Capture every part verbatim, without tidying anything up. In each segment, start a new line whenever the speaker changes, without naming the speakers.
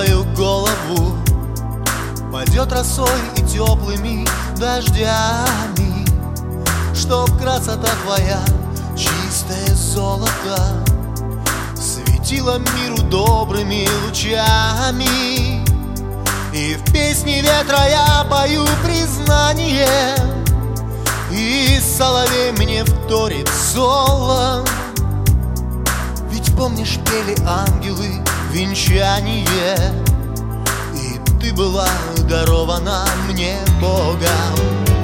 твою голову пойдет росой и теплыми дождями, чтоб красота твоя, чистое золото, светила миру добрыми лучами. И в песне ветра я пою признание, и соловей мне вторит соло. Ведь помнишь, пели ангелы венчание, и ты была дарована мне Богом.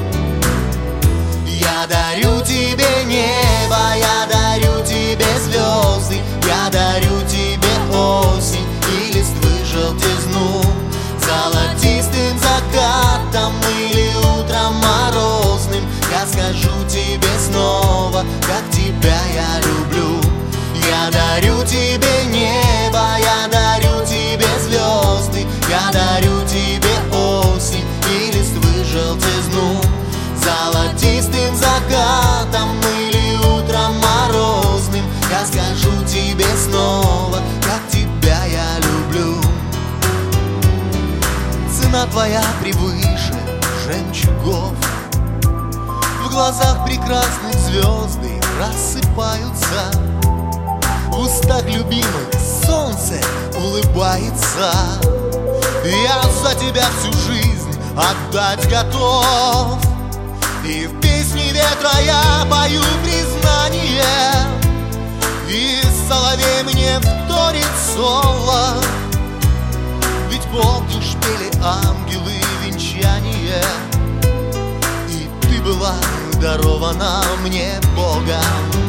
Я дарю тебе небо, я дарю тебе звезды, я дарю тебе осень и листвы желтизну, золотистым закатом или утром морозным. Я скажу тебе снова, как тебя я люблю. Я дарю тебе небо, я дарю тебе звезды, я дарю тебе осень и листвы желтизну, золотистым закатом или утром морозным. Я скажу тебе снова, как тебя я люблю. Цена твоя превыше жемчугов, в глазах прекрасных звезды рассыпаются, в устах любимых солнце улыбается. Я за тебя всю жизнь отдать готов, и в песне ветра я пою признание, и соловей мне вторит соло. Ведь помнишь, пели ангелы венчание, и ты была дарована мне Богом.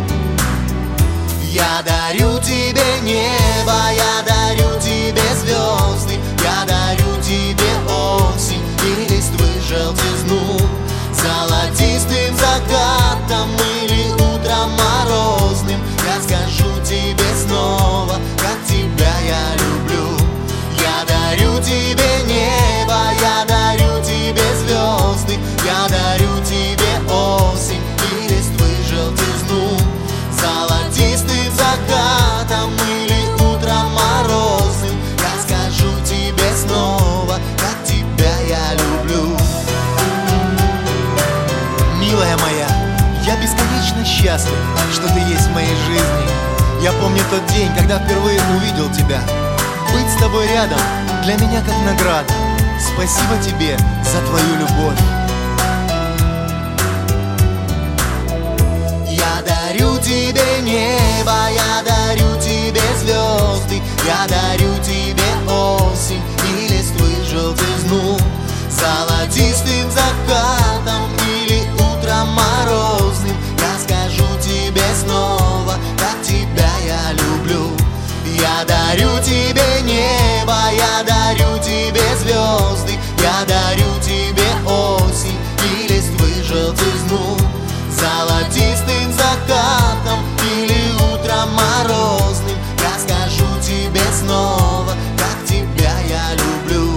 Я дарю тебе небо, я дарю тебе звезды, я дарю тебе осень и листвы желтизну, золотистым закатом или утром морозным. Я скажу тебе снова, как тебя я люблю. Я дарю тебе небо, я дарю тебе звезды, я дарю тебе осень и листвы желтизну, золотистым закатом или утром морозным. Я скажу тебе снова, как тебя я люблю. Милая моя, я бесконечно счастлив, что ты есть в моей жизни. Я помню тот день, когда впервые увидел тебя. Быть с тобой рядом для меня как награда. Спасибо тебе за твою любовь. Я дарю тебе небо, я дарю тебе звезды, я дарю тебе осень и листвы желтизну, золотистым закатом или утром морозным. Я скажу тебе снова, как тебя я люблю. Я дарю тебе небо, я дарю тебе звезды, я дарю тебе осень и листвы желтизну, золотистым закатом или утром морозным. Я скажу тебе снова, как тебя я люблю.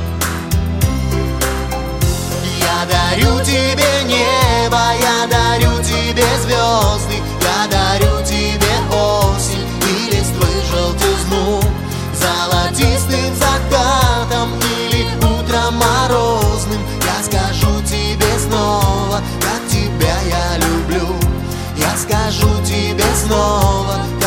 Я дарю тебе небо, я дарю тебе звезды, я дарю тебе осень и листвы желтизну, золотистым закатом или утром морозным. Я скажу тебе снова, как тебя я люблю. Я скажу тебе снова,